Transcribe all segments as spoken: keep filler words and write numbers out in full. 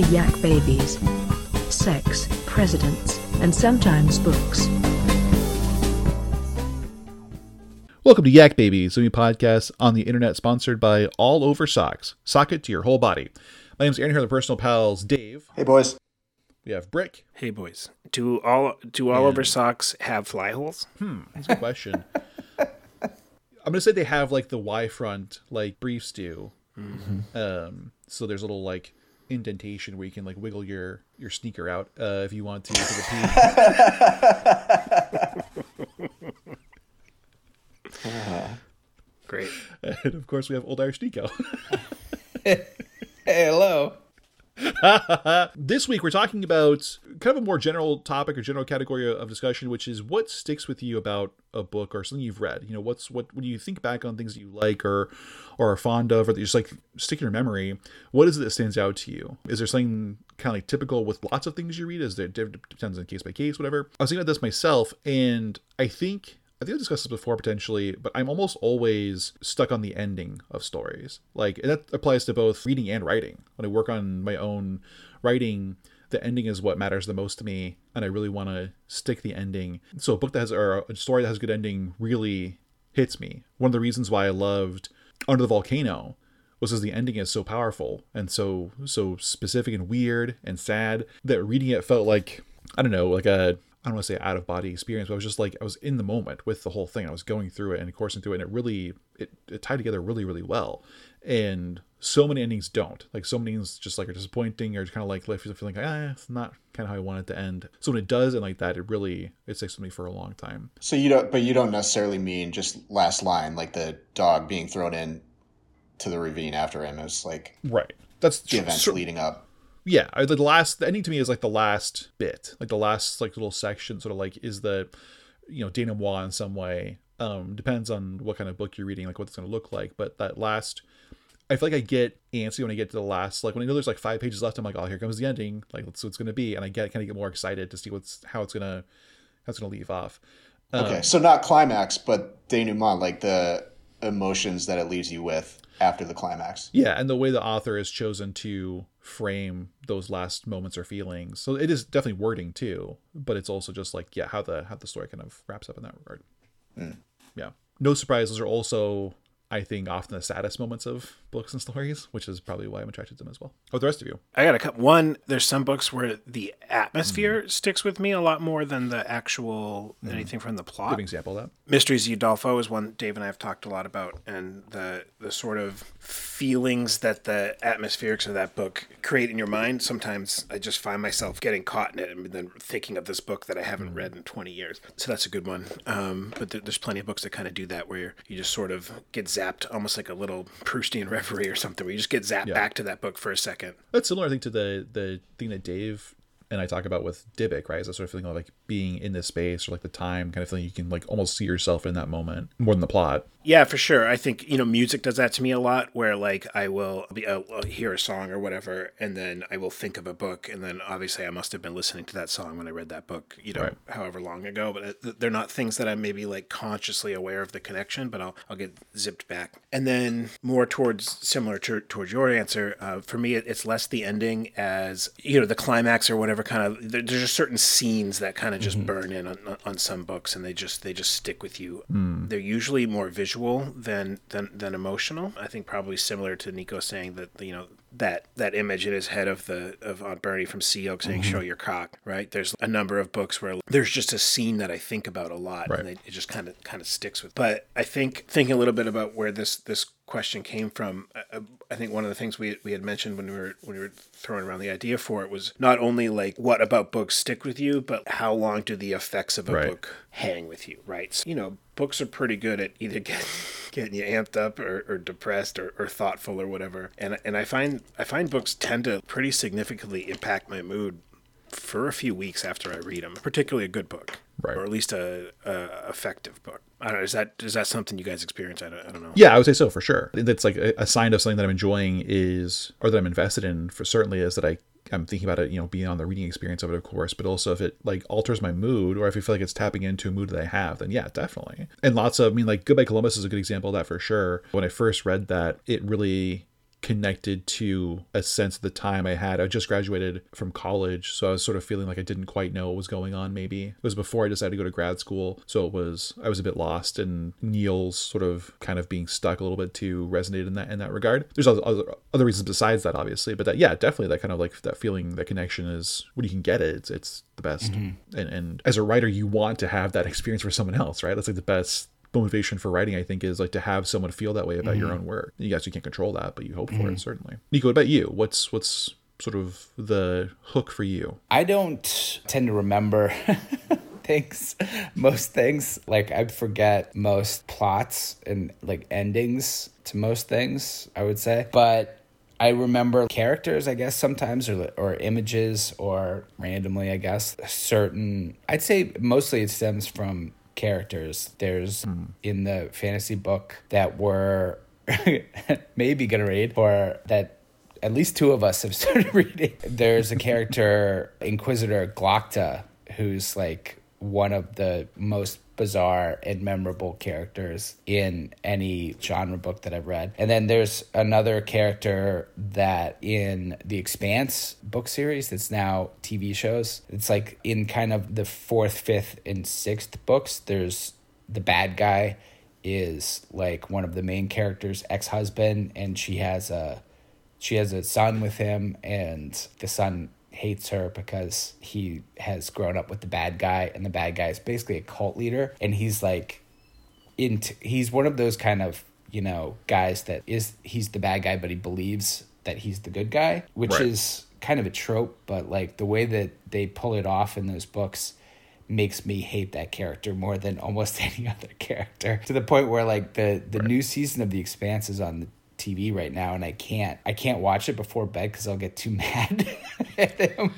the Yak Babies. Sex, presidents, and sometimes books. Welcome to Yak Babies, a new podcast on the internet sponsored by All Over Socks. Sock it to your whole body. My name's Aaron here, the personal pals, Dave. Hey, boys. We have Brick. Hey, boys. Do all do all And- over socks have fly holes? Hmm, that's a good question. I'm going to say they have like the Y front, like briefs do. Mm-hmm. Um, so there's a little like indentation where you can like wiggle your, your sneaker out uh, if you want to take a pee. uh, Great. And of course we have Old Irish Nico. Hey, hello. This week we're talking about kind of a more general topic or general category of discussion, which is what sticks with you about a book or something you've read. You know, what's what when you think back on things that you like or or are fond of or that you just like stick in your memory, what is it that stands out to you? Is there something kind of like typical with lots of things you read? Is there depends on case by case, whatever? I was thinking about this myself, and I think I think I've discussed this before potentially, but I'm almost always stuck on the ending of stories. Like, and that applies to both reading and writing. When I work on my own writing, the ending is what matters the most to me, and I really want to stick the ending. So a book that has, or a story that has a good ending really hits me. One of the reasons why I loved Under the Volcano was because the ending is so powerful and so so specific and weird and sad that reading it felt like, I don't know, like a, I don't want to say out of body experience, but I was just like, I was in the moment with the whole thing. I was going through it and coursing through it, and it really, it, it tied together really, really well. And so many endings don't. Like, so many endings just like are disappointing or kind of like feeling like, ah, it's not kind of how I want it to end. So when it does end like that, it really, it sticks with me for a long time. So you don't, but you don't necessarily mean just last line, like the dog being thrown in to the ravine after him. It's like right. That's the events so, leading up. Yeah, the last the ending to me is like the last bit, like the last like little section, sort of like is the, you know, denouement in some way. Um, depends on what kind of book you're reading, like what it's going to look like. But that last, I feel like I get antsy when I get to the last, like when I know there's like five pages left. I'm like, oh, here comes the ending. Like that's what it's going to be, and I get kind of get more excited to see what's how it's gonna how it's gonna leave off. Um, Okay, so not climax, but denouement, like the emotions that it leaves you with after the climax. Yeah, and the way the author has chosen to frame those last moments or feelings. So it is definitely wording too, but it's also just like, yeah, how the how the story kind of wraps up in that regard. Mm. Yeah. No surprise, those are also, I think, often the saddest moments of books and stories, which is probably why I'm attracted to them as well. How about the rest of you? I got a couple. One, there's some books where the atmosphere mm. sticks with me a lot more than the actual mm. anything from the plot. Give an example of that. Mysteries of Udolpho is one Dave and I have talked a lot about, and the the sort of feelings that the atmospherics of that book create in your mind. Sometimes I just find myself getting caught in it and then thinking of this book that I haven't mm. read in twenty years. So that's a good one. Um, but there, there's plenty of books that kind of do that, where you just sort of get zapped, almost like a little Proustian reverie or something, where you just get zapped yeah. back to that book for a second. That's similar, I think, to the the thing that Dave and I talk about with Dybbuk, right? Is that sort of feeling of like being in this space or like the time kind of feeling you can like almost see yourself in that moment more than the plot. Yeah, for sure. I think, you know, music does that to me a lot, where like I will be, I'll, I'll hear a song or whatever, and then I will think of a book, and then obviously I must have been listening to that song when I read that book, you know, right. however long ago. But they're not things that I'm maybe like consciously aware of the connection, but I'll I'll get zipped back. And then more towards similar to, towards your answer, uh, for me, it, it's less the ending as, you know, the climax or whatever kind of. There, there's just certain scenes that kind of just mm-hmm. burn in on, on some books, and they just they just stick with you. Mm. They're usually more visual than than than emotional. I think probably similar to Nico saying that, you know, that that image in his head of the of Aunt Bernie from Sea Oak saying, mm-hmm. show your cock, right? There's a number of books where there's just a scene that I think about a lot, right. and it, it just kind of kind of sticks with. But I think thinking a little bit about where this this question came from, uh, I think one of the things we we had mentioned when we were when we were throwing around the idea for it was not only like what about books stick with you, but how long do the effects of a right. book hang with you, right? So, you know, books are pretty good at either getting getting you amped up or, or depressed or, or thoughtful or whatever. And and I find I find books tend to pretty significantly impact my mood for a few weeks after I read them, particularly a good book, right. or at least a, a effective book. I don't know. Is that is that something you guys experience? I don't, I don't know. Yeah, I would say so for sure. That's like a, a sign of something that I'm enjoying is, or that I'm invested in for certainly is that I I'm thinking about it, you know, beyond the reading experience of it, of course, but also if it like alters my mood or if I feel like it's tapping into a mood that I have, then yeah, definitely. And lots of, I mean, like Goodbye Columbus is a good example of that for sure. When I first read that, it really connected to a sense of the time I had. I just graduated from college, so I was sort of feeling like I didn't quite know what was going on. Maybe it was before I decided to go to grad school, so it was I was a bit lost, and Neil's sort of kind of being stuck a little bit too resonated in that in that regard. There's other other reasons besides that, obviously, but that yeah, definitely that kind of like that feeling, that connection is when you can get it. It's it's the best. Mm-hmm. And and as a writer, you want to have that experience for someone else, right? That's like the best motivation for writing, I think, is like to have someone feel that way about mm-hmm. your own work. You guys, you can't control that, but you hope mm-hmm. for it, certainly. Nico, what about you? What's what's sort of the hook for you? I don't tend to remember things, most things. Like, I forget most plots and like endings to most things, I would say. But I remember characters, I guess, sometimes, or or images, or randomly, I guess, certain, I'd say mostly it stems from characters. There's mm. in the fantasy book that we're maybe gonna read, or that at least two of us have started reading. There's a character, Inquisitor Glokta, who's like one of the most bizarre and memorable characters in any genre book that I've read. And then there's another character that in the Expanse book series that's now T V shows. It's like in kind of the fourth, fifth, and sixth books, there's the bad guy is like one of the main characters' ex-husband, and she has a she has a son with him, and the son hates her because he has grown up with the bad guy, and the bad guy is basically a cult leader, and he's like into he's one of those kind of, you know, guys that is he's the bad guy but he believes that he's the good guy, which right. is kind of a trope, but like the way that they pull it off in those books makes me hate that character more than almost any other character, to the point where like the the right. new season of The Expanse is on the T V right now, and I can't I can't watch it before bed because I'll get too mad at him.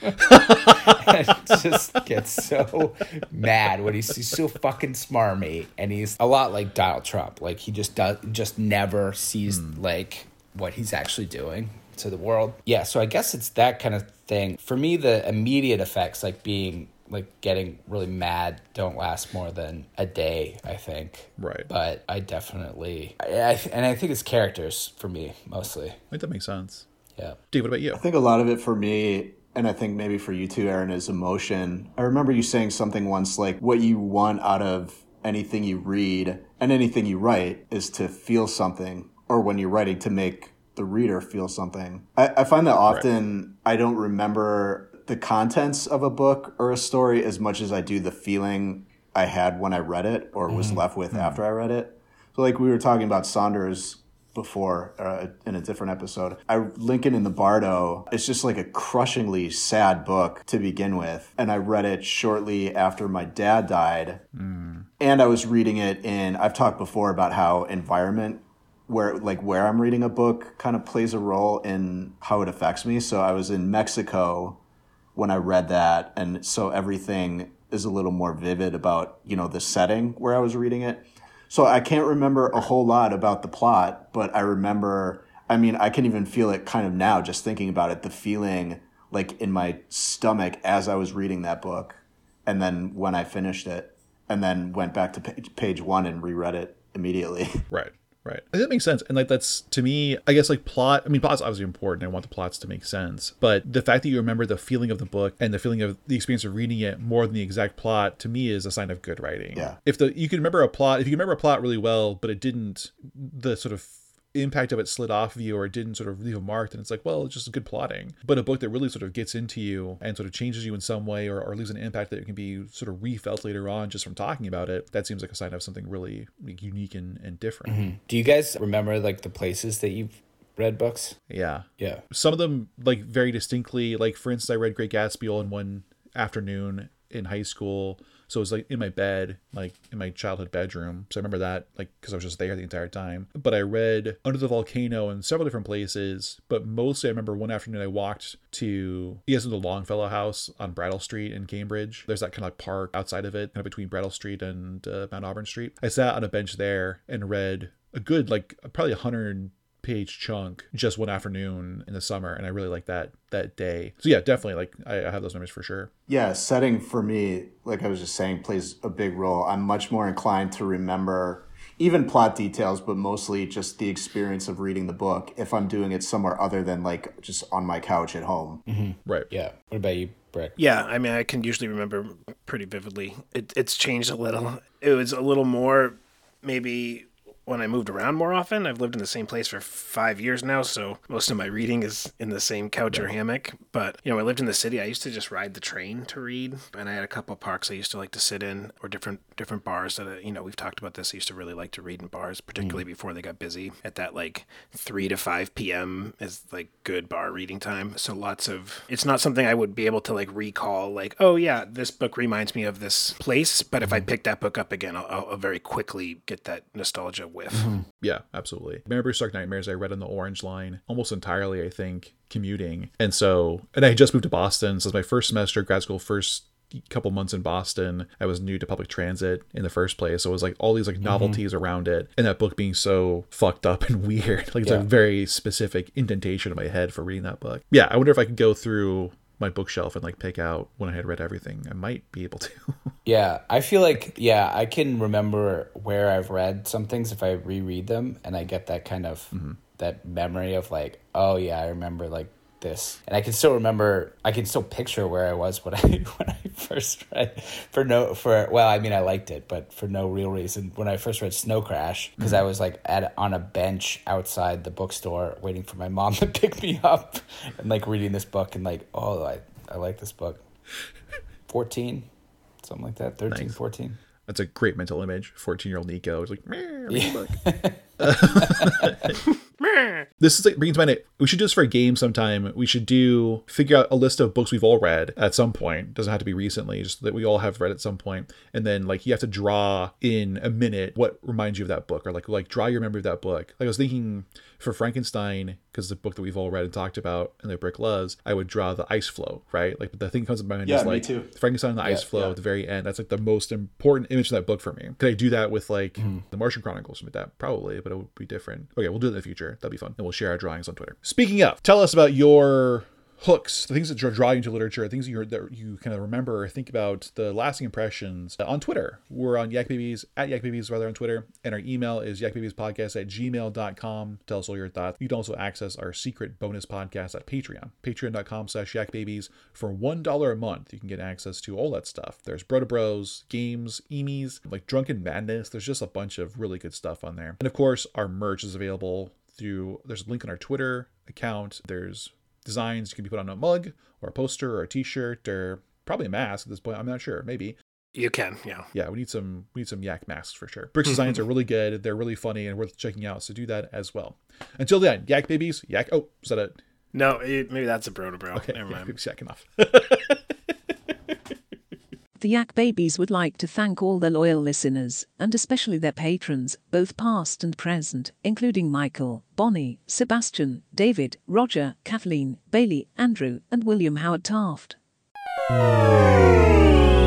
I just get so mad when he's, he's so fucking smarmy, and he's a lot like Donald Trump. Like, he just does just never sees mm. like what he's actually doing to the world. Yeah, so I guess it's that kind of thing. For me, the immediate effects, like being like getting really mad, don't last more than a day, I think. Right. But I definitely, I, I, and I think it's characters for me, mostly. I think that makes sense. Yeah. Dave, what about you? I think a lot of it for me, and I think maybe for you too, Aaron, is emotion. I remember you saying something once, like, what you want out of anything you read and anything you write is to feel something, or when you're writing, to make the reader feel something. I, I find that often right. I don't remember the contents of a book or a story as much as I do the feeling I had when I read it, or was mm-hmm. left with mm-hmm. after I read it. So like we were talking about Saunders before uh, in a different episode. I Lincoln in the Bardo, it's just like a crushingly sad book to begin with. And I read it shortly after my dad died. Mm. And I was reading it in, I've talked before about how environment, where like where I'm reading a book kind of plays a role in how it affects me. So I was in Mexico when I read that, and so everything is a little more vivid about, you know, the setting where I was reading it. So I can't remember a whole lot about the plot, but I remember, I mean, I can even feel it kind of now just thinking about it, the feeling like in my stomach as I was reading that book, and then when I finished it, and then went back to page, page one and reread it immediately. Right. Right. That makes sense. And like, that's, to me, I guess, like plot, I mean, plot's obviously important. I want the plots to make sense. But the fact that you remember the feeling of the book and the feeling of the experience of reading it more than the exact plot, to me, is a sign of good writing. Yeah. If the, you can remember a plot, if you can remember a plot really well, but it didn't, the sort of impact of it slid off of you, or it didn't sort of leave a mark, then it's like, well, it's just good plotting. But a book that really sort of gets into you and sort of changes you in some way, or, or leaves an impact that can be sort of refelt later on just from talking about it, that seems like a sign of something really like, unique and, and different. Mm-hmm. Do you guys remember like the places that you've read books? Yeah. Yeah. Some of them like very distinctly, like for instance, I read Great Gatsby all in one afternoon in high school. So it was like in my bed, like in my childhood bedroom. So I remember that, like, because I was just there the entire time. But I read Under the Volcano in several different places. But mostly I remember one afternoon I walked to, you guys know the Longfellow House on Brattle Street in Cambridge. There's that kind of like park outside of it, kind of between Brattle Street and uh, Mount Auburn Street. I sat on a bench there and read a good, like, probably a hundred page chunk just one afternoon in the summer, and I really like that that day. So yeah, definitely, like I, I have those memories for sure. Yeah, setting for me, like I was just saying, plays a big role. I'm much more inclined to remember, even plot details, but mostly just the experience of reading the book if I'm doing it somewhere other than like just on my couch at home. Mm-hmm. Right. Yeah. What about you, Brick? Yeah, I mean, I can usually remember pretty vividly. It, it's changed a little. It was a little more maybe when I moved around more often. I've lived in the same place for five years now, so most of my reading is in the same couch or hammock. But, you know, I lived in the city. I used to just ride the train to read, and I had a couple of parks I used to like to sit in, or different different bars that, uh, you know, we've talked about this. I used to really like to read in bars, particularly mm. before they got busy. At that, like, three to five p.m. is, like, good bar reading time. So lots of, it's not something I would be able to, like, recall, like, oh, yeah, this book reminds me of this place. But if I pick that book up again, I'll, I'll very quickly get that nostalgia whiff. Mm-hmm. Yeah, absolutely. Remember Stark Nightmares I read on the Orange Line almost entirely, I think, commuting. And so, and I just moved to Boston. So it was my first semester of grad school, first couple months in Boston. I was new to public transit in the first place. So it was like all these like novelties mm-hmm. around it. And that book being so fucked up and weird. Like it's yeah. a very specific indentation in my head for reading that book. Yeah, I wonder if I could go through my bookshelf and like pick out when I had read everything. I might be able to. Yeah, I feel like, yeah, I can remember where I've read some things if I reread them, and I get that kind of, mm-hmm. that memory of like, oh yeah, I remember like this. And I can still remember, I can still picture where I was when I when I first read, for no, for, well, I mean, I liked it, but for no real reason. When I first read Snow Crash, because mm-hmm. I was like at on a bench outside the bookstore waiting for my mom to pick me up and like reading this book and like, oh, I, I like this book. fourteen, something like that, thirteen, nice. fourteen. That's a great mental image. fourteen-year-old Nico is like, meh, read yeah. book. This is like brings to mind. We should do this for a game sometime. We should do figure out a list of books we've all read at some point. Doesn't have to be recently, just that we all have read at some point. And then like you have to draw in a minute what reminds you of that book, or like like draw your memory of that book. Like I was thinking for Frankenstein, because the book that we've all read and talked about and that Brick loves, I would draw the ice flow, right? Like the thing that comes to my mind yeah, is like too. Frankenstein and the yeah, ice flow yeah. at the very end. That's like the most important image of that book for me. Could I do that with like mm-hmm. the Martian Chronicles with that? Probably, but it would be different. Okay, we'll do it in the future. That'd be fun. And we'll share our drawings on Twitter. Speaking of, tell us about your hooks, the things that draw you into literature, things that you that you kind of remember or think about, the lasting impressions on Twitter. We're on Yak Babies, at Yak Babies rather on Twitter, and our email is yakbabiespodcast at gmail dot com. Tell us all your thoughts. You can also access our secret bonus podcast at Patreon, patreon dot com slash yak babies. For one dollar a month, you can get access to all that stuff. There's Bro to Bros, games, emies, like Drunken Madness. There's just a bunch of really good stuff on there. And of course, our merch is available through, there's a link on our Twitter account. There's designs you can be put on a mug or a poster or a t-shirt or probably a mask at this point. I'm not sure. Maybe. You can, yeah. Yeah, we need some we need some yak masks for sure. Brick's designs are really good. They're really funny and worth checking out. So do that as well. Until then, Yak Babies, yak. Oh, is that it? No, it, maybe that's a bro to bro. Okay, never mind. Babies yakking off. The Yak Babies would like to thank all their loyal listeners, and especially their patrons, both past and present, including Michael, Bonnie, Sebastian, David, Roger, Kathleen, Bailey, Andrew, and William Howard Taft.